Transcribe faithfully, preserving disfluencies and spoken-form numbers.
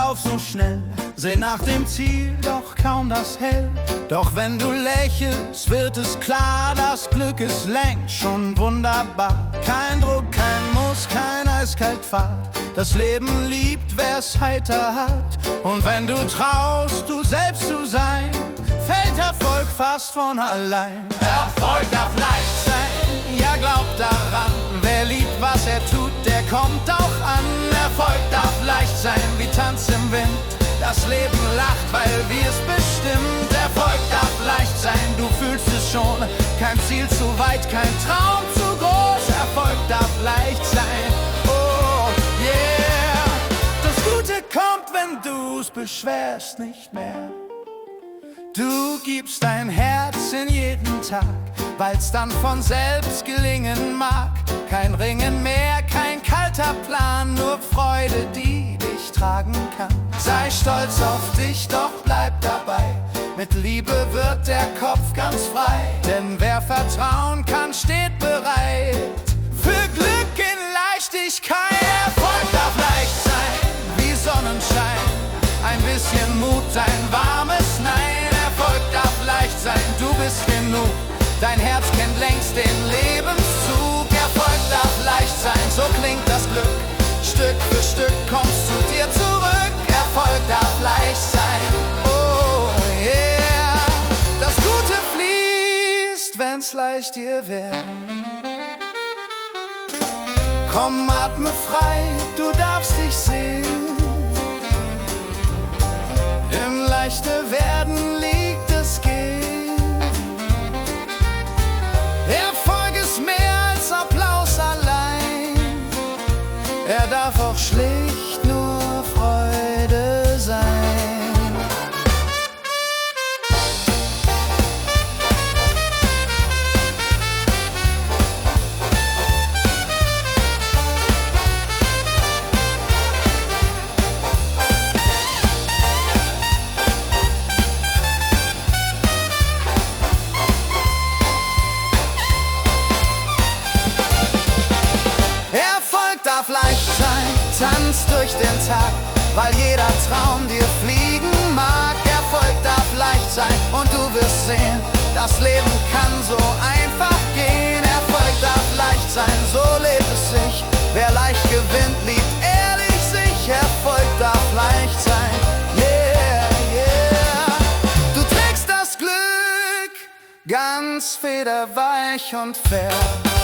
lauf so schnell, seh nach dem Ziel, doch kaum das Hell. Doch wenn du lächelst, wird es klar, das Glück ist längst schon wunderbar. Kein Druck, kein Muss, kein eiskalt Fahrt. Das Leben liebt, wer's heiter hat. Und wenn du traust, du selbst zu sein, fällt Erfolg fast von allein. Erfolg darf leicht sein, ja glaub daran. Wer liebt, was er tut, der kommt auch an. Erfolg darf leicht sein, wie Tanz im Wind. Das Leben lacht, weil wir's bestimmt. Erfolg darf leicht sein, du fühlst es schon. Kein Ziel zu weit, kein Traum zu groß. Erfolg darf leicht sein, oh yeah. Das Gute kommt, wenn du's beschwerst nicht mehr. Du gibst dein Herz in jeden Tag, weil's dann von selbst gelingen mag. Kein Ringen mehr, kein kalter Plan, nur Freude, die dich tragen kann. Sei stolz auf dich, doch bleib dabei. Mit Liebe wird der Kopf ganz frei. Denn wer vertrauen kann, steht bereit für Glück in Leichtigkeit. Erfolg darf leicht sein, wie Sonnenschein. Ein bisschen Mut, ein warmes Nein. Erfolg darf leicht sein, du bist genug. Dein Herz kennt längst den Lebenszug. Erfolg darf leicht sein, so klingt das Glück. Stück für Stück kommst du dir zurück. Erfolg darf leicht sein, oh yeah. Das Gute fließt, wenn's leicht dir wär. Komm, atme frei, du darfst dich sehen. Im leichte Werden liegt es Gehen. Erfolg ist mehr als Applaus allein. Er darf auch schlicht nur Freude sein. Darf leicht sein, tanz durch den Tag, weil jeder Traum dir fliegen mag. Erfolg darf leicht sein und du wirst sehen, das Leben kann so einfach gehen. Erfolg darf leicht sein, so lebt es sich. Wer leicht gewinnt, liebt ehrlich sich. Erfolg darf leicht sein, yeah, yeah. Du trägst das Glück ganz federweich und fair.